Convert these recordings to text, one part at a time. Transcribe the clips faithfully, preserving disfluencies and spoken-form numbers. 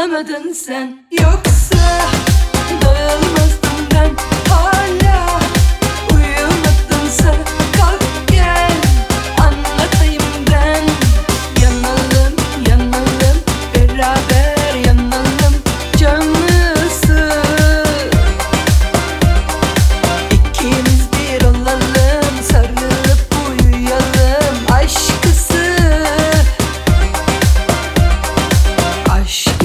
anlamadın sen. Yoksa dayanmazdım ben. Hala uyumadınsa kalk gel, anlatayım ben. Yanalım yanalım, beraber yanalım canısı. İkimiz bir olalım, sarılıp uyuyalım aşkısı. Aşk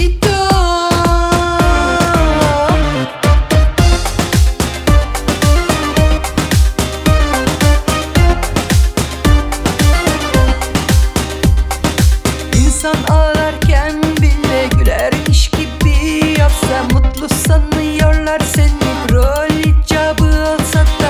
İnsan ağlarken bile gülermiş gibi yapsa, mutlu sanıyorlar seni, rol icabı olsa da.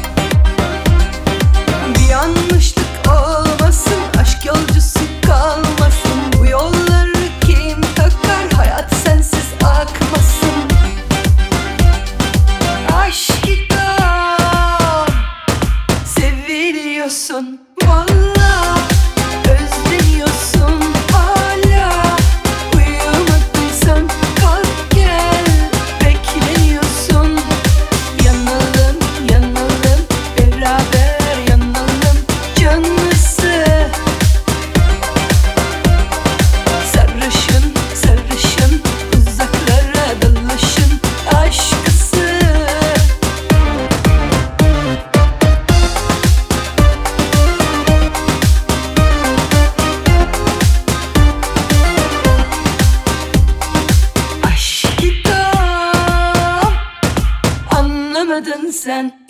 Bir yanlışlık olmasın, aşk yolcusu kalmasın. Bu yolları kim takar, hayat sensiz akmasın. Aşkım seviliyorsun vallahi, özleniyorsun hala. Uyumadıysan kalk gel, bekleniyorsun. Yanalım yanalım, beraber yanalım canısı. Sarışın sarışın, uzaklara dalışın aşkısı. Aşkım anlamadın sen.